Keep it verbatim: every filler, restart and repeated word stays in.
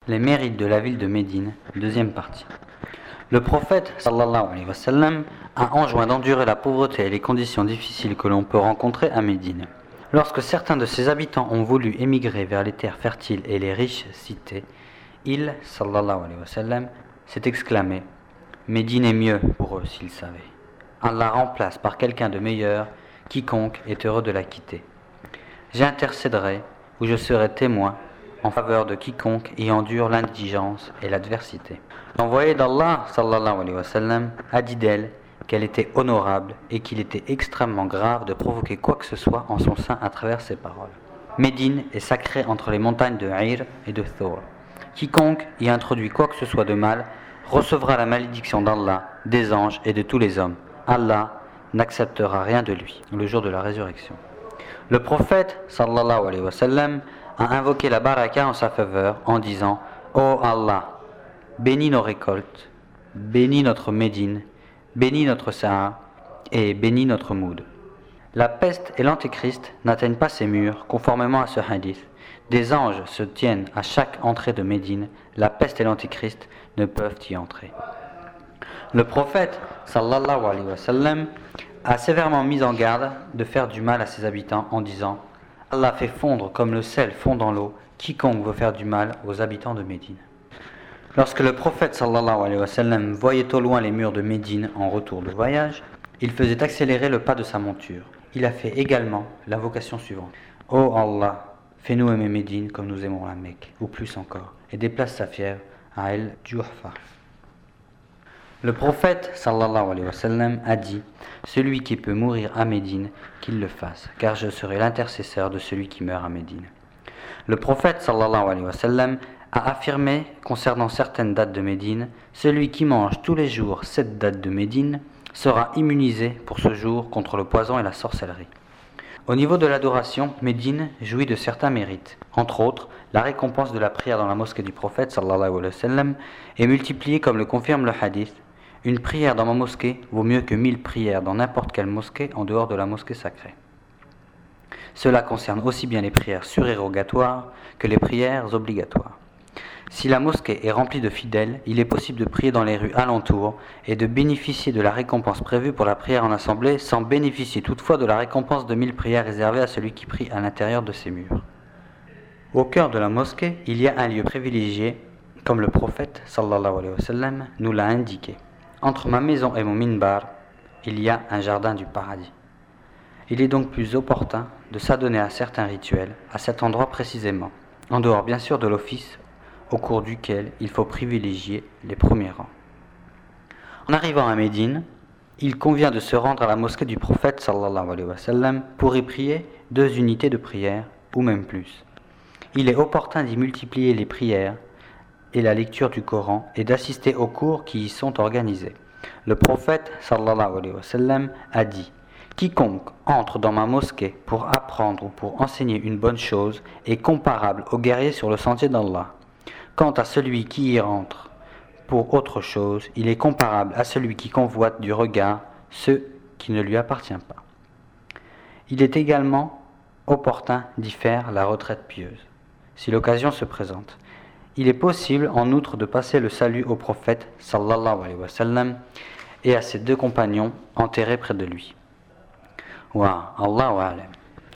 Les mérites de la ville de Médine, deuxième partie. Le prophète sallallahu alayhi wa sallam a enjoint d'endurer la pauvreté et les conditions difficiles que l'on peut rencontrer à Médine. Lorsque certains de ses habitants ont voulu émigrer vers les terres fertiles et les riches cités, il, sallallahu alayhi wa sallam, s'est exclamé « Médine est mieux pour eux s'ils savaient. Allah remplace par quelqu'un de meilleur quiconque est heureux de la quitter. J'intercéderai ou je serai témoin en faveur de quiconque y endure l'indigence et l'adversité. » L'envoyé d'Allah sallallahu alayhi wa sallam a dit d'elle qu'elle était honorable et qu'il était extrêmement grave de provoquer quoi que ce soit en son sein à travers ses paroles. Médine est sacrée entre les montagnes de Hir et de Thawr. Quiconque y introduit quoi que ce soit de mal recevra la malédiction d'Allah, des anges et de tous les hommes. Allah n'acceptera rien de lui le jour de la résurrection. Le prophète sallallahu alayhi wa sallam a invoqué la baraka en sa faveur en disant « Ô Allah, bénis nos récoltes, bénis notre Médine, bénis notre Sa'a et bénis notre Moud. » La peste et l'antéchrist n'atteignent pas ces murs conformément à ce hadith. Des anges se tiennent à chaque entrée de Médine, la peste et l'antéchrist ne peuvent y entrer. Le prophète sallallahu alayhi wa sallam a sévèrement mis en garde de faire du mal à ses habitants en disant « Allah fait fondre comme le sel fond dans l'eau quiconque veut faire du mal aux habitants de Médine. » Lorsque le prophète sallallahu alayhi wa sallam voyait au loin les murs de Médine en retour de voyage, il faisait accélérer le pas de sa monture. Il a fait également l'invocation suivante. « Ô Allah, fais-nous aimer Médine comme nous aimons la Mecque, ou plus encore, et déplace sa fièvre à El Juhfa. » Le prophète sallallahu alayhi wa sallam a dit « Celui qui peut mourir à Médine, qu'il le fasse, car je serai l'intercesseur de celui qui meurt à Médine. » Le prophète sallallahu alayhi wa sallam a affirmé concernant certaines dates de Médine « Celui qui mange tous les jours cette date de Médine sera immunisé pour ce jour contre le poison et la sorcellerie. » Au niveau de l'adoration, Médine jouit de certains mérites. Entre autres, la récompense de la prière dans la mosquée du prophète sallallahu alayhi wa sallam est multipliée comme le confirme le hadith. Une prière dans ma mosquée vaut mieux que mille prières dans n'importe quelle mosquée en dehors de la mosquée sacrée. Cela concerne aussi bien les prières surérogatoires que les prières obligatoires. Si la mosquée est remplie de fidèles, il est possible de prier dans les rues alentours et de bénéficier de la récompense prévue pour la prière en assemblée sans bénéficier toutefois de la récompense de mille prières réservée à celui qui prie à l'intérieur de ces murs. Au cœur de la mosquée, il y a un lieu privilégié, comme le prophète sallallahu alayhi wa sallam nous l'a indiqué. Entre ma maison et mon minbar, il y a un jardin du paradis. Il est donc plus opportun de s'adonner à certains rituels, à cet endroit précisément, en dehors bien sûr de l'office au cours duquel il faut privilégier les premiers rangs. En arrivant à Médine, il convient de se rendre à la mosquée du prophète sallallahu alayhi wa sallam pour y prier deux unités de prière, ou même plus. Il est opportun d'y multiplier les prières et la lecture du Coran et d'assister aux cours qui y sont organisés. Le prophète sallallahu alayhi wa sallam a dit « Quiconque entre dans ma mosquée pour apprendre ou pour enseigner une bonne chose est comparable au guerrier sur le sentier d'Allah. Quant à celui qui y rentre pour autre chose, il est comparable à celui qui convoite du regard ce qui ne lui appartient pas. » Il est également opportun d'y faire la retraite pieuse, si l'occasion se présente. Il est possible en outre de passer le salut au prophète sallallahu alayhi wa sallam et à ses deux compagnons enterrés près de lui. Wa Allahu a'lam.